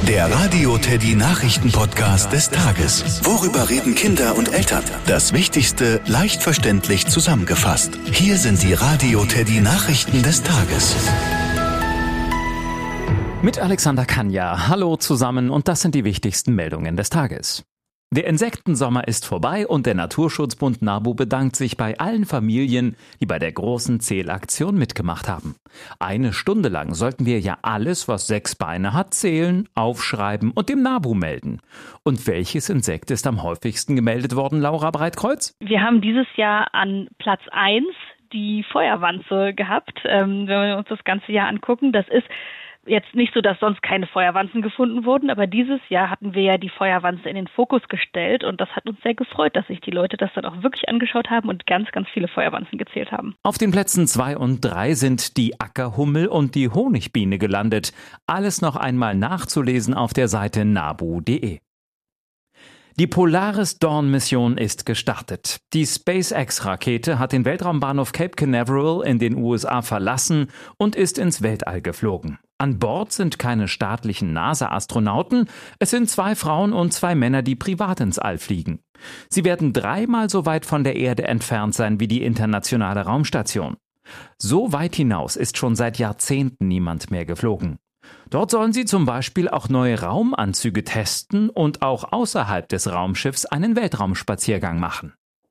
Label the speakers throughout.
Speaker 1: Der Radio Teddy Nachrichten-Podcast des Tages. Worüber reden Kinder und Eltern? Das Wichtigste leicht verständlich zusammengefasst. Hier sind die Radio Teddy Nachrichten des Tages.
Speaker 2: Mit Alexander Kanja. Hallo zusammen und das sind die wichtigsten Meldungen des Tages. Der Insektensommer ist vorbei und der Naturschutzbund NABU bedankt sich bei allen Familien, die bei der großen Zählaktion mitgemacht haben. 1 Stunde lang sollten wir ja alles, was 6 Beine hat, zählen, aufschreiben und dem NABU melden. Und welches Insekt ist am häufigsten gemeldet worden, Laura Breitkreuz?
Speaker 3: Wir haben dieses Jahr an Platz 1 die Feuerwanze gehabt, wenn wir uns das ganze Jahr angucken. Das ist jetzt nicht so, dass sonst keine Feuerwanzen gefunden wurden, aber dieses Jahr hatten wir ja die Feuerwanze in den Fokus gestellt und das hat uns sehr gefreut, dass sich die Leute das dann auch wirklich angeschaut haben und ganz, ganz viele Feuerwanzen gezählt haben.
Speaker 2: Auf den Plätzen 2 und 3 sind die Ackerhummel und die Honigbiene gelandet. Alles noch einmal nachzulesen auf der Seite nabu.de. Die Polaris Dawn-Mission ist gestartet. Die SpaceX-Rakete hat den Weltraumbahnhof Cape Canaveral in den USA verlassen und ist ins Weltall geflogen. An Bord sind keine staatlichen NASA-Astronauten, es sind 2 Frauen und 2 Männer, die privat ins All fliegen. Sie werden 3-mal so weit von der Erde entfernt sein wie die internationale Raumstation. So weit hinaus ist schon seit Jahrzehnten niemand mehr geflogen. Dort sollen sie zum Beispiel auch neue Raumanzüge testen und auch außerhalb des Raumschiffs einen Weltraumspaziergang machen.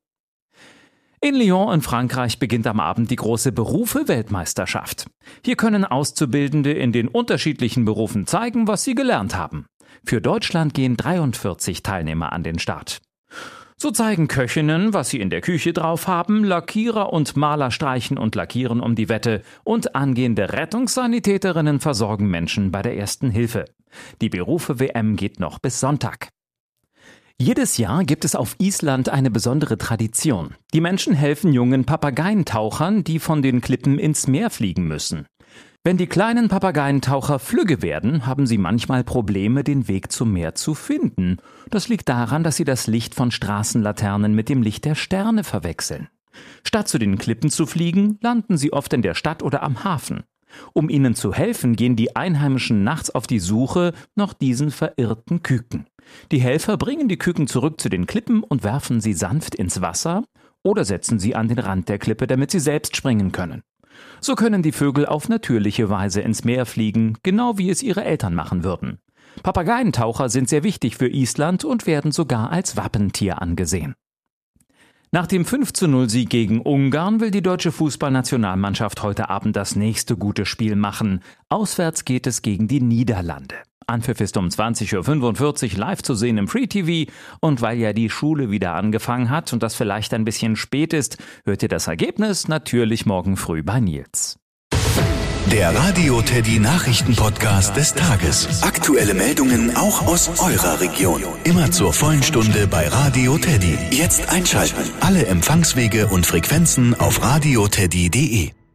Speaker 2: In Lyon in Frankreich beginnt am Abend die große Berufe-Weltmeisterschaft. Hier können Auszubildende in den unterschiedlichen Berufen zeigen, was sie gelernt haben. Für Deutschland gehen 43 Teilnehmer an den Start. So zeigen Köchinnen, was sie in der Küche drauf haben, Lackierer und Maler streichen und lackieren um die Wette und angehende Rettungssanitäterinnen versorgen Menschen bei der ersten Hilfe. Die Berufe-WM geht noch bis Sonntag. Jedes Jahr gibt es auf Island eine besondere Tradition. Die Menschen helfen jungen Papageientauchern, die von den Klippen ins Meer fliegen müssen. Wenn die kleinen Papageientaucher flügge werden, haben sie manchmal Probleme, den Weg zum Meer zu finden. Das liegt daran, dass sie das Licht von Straßenlaternen mit dem Licht der Sterne verwechseln. Statt zu den Klippen zu fliegen, landen sie oft in der Stadt oder am Hafen. Um ihnen zu helfen, gehen die Einheimischen nachts auf die Suche nach diesen verirrten Küken. Die Helfer bringen die Küken zurück zu den Klippen und werfen sie sanft ins Wasser oder setzen sie an den Rand der Klippe, damit sie selbst springen können. So können die Vögel auf natürliche Weise ins Meer fliegen, genau wie es ihre Eltern machen würden. Papageientaucher sind sehr wichtig für Island und werden sogar als Wappentier angesehen. Nach dem 5:0-Sieg gegen Ungarn will die deutsche Fußballnationalmannschaft heute Abend das nächste gute Spiel machen. Auswärts geht es gegen die Niederlande. Anpfiff ist um 20:45 Uhr live zu sehen im Free TV und weil ja die Schule wieder angefangen hat und das vielleicht ein bisschen spät ist, hört ihr das Ergebnis natürlich morgen früh bei Nils.
Speaker 1: Der Radio Teddy Nachrichten-Podcast des Tages. Aktuelle Meldungen auch aus eurer Region. Immer zur vollen Stunde bei Radio Teddy. Jetzt einschalten. Alle Empfangswege und Frequenzen auf radioteddy.de.